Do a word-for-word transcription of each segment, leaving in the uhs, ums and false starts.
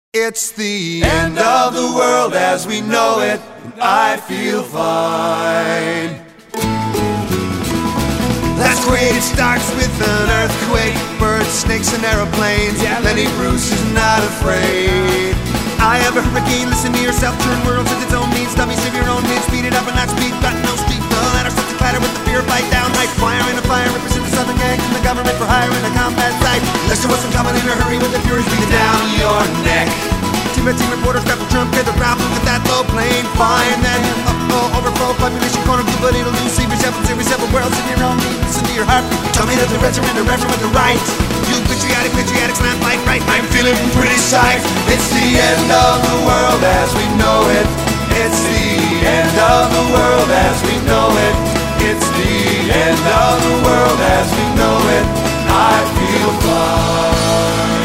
It's the end of the world as we know it, and I feel fine. That's great, it starts with an earthquake, birds, snakes, and aeroplanes. Yeah, Lenny Bruce is not afraid. I have a hurricane, listen to yourself, turn worlds with its own needs. Dummies of your own needs, speed it up and not speed, got no street. The ladder starts to clatter with the fear fight down. Night fire in a fire, represent the southern gang from the government for hire in a combat site. Lester wasn't coming in a hurry with the furies beating down your neck. Team of team reporters grab the drum, get the ground, look at that low plane fly, and then uh-oh, overflow, population corner blue, but it'll lose. See resemble, see resemble worlds in your own need. Listen to your heart, tell me that the reds are in the reverend with the right. You patriotic, patriotic, slant like right. I'm feeling pretty psyched. It's the end of the world as we know it. It's the end of the world as we know it. It's the end of the world as we know it. I feel fine.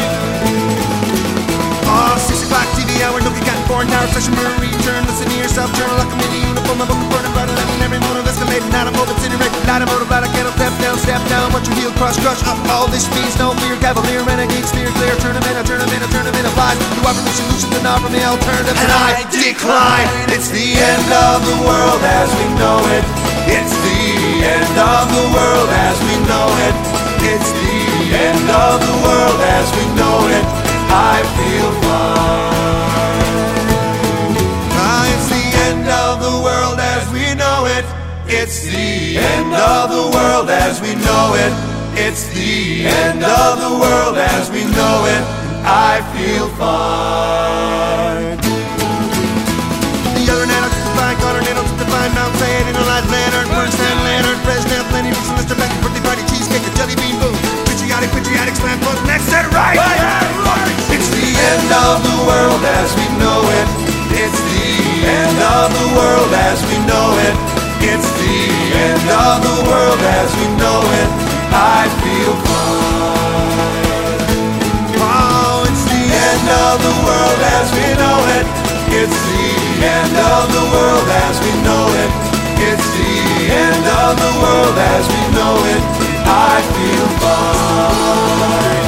Oh, six o'clock T V hour, look, you got four hours, session Marie turn, listen to yourself, journal, like a mini uniform, my book of burning, but letting every motive escalating, not a motive, incinerate, not a motive, but I can't step down, step down, watch your heel, crush, crush, up, all this means no fear, cavalier, renegade, steer clear, tournament, a tournament, a tournament of lies, you offer me solutions and offer me alternatives, and I decline. It's the end of the world as we know it. It's the end of the world as we know it. It's the end of the world as we know it. I feel fine. Ah, it's the end of the world as we know it. It's the end of the world as we know it. It's the end of the world as we know it. And I feel fine. The other night I took the fine, got her nail, took the fine, Mount Saying, in a light lantern, Bernstein lantern, Fresnel, plenty, Reese, Mister Becky, birthday party, cheesecake, a jelly bean boom. Patriotic, patriotic, slam, book, next set, right. It's the end of the world as we know it. It's the end of the world as we know it. It's the end of the world as we know it. I feel fine. Oh, it's the end of the world as we know it. It's the end of the world as we know it. It's the end of the world as we know it. I feel fine.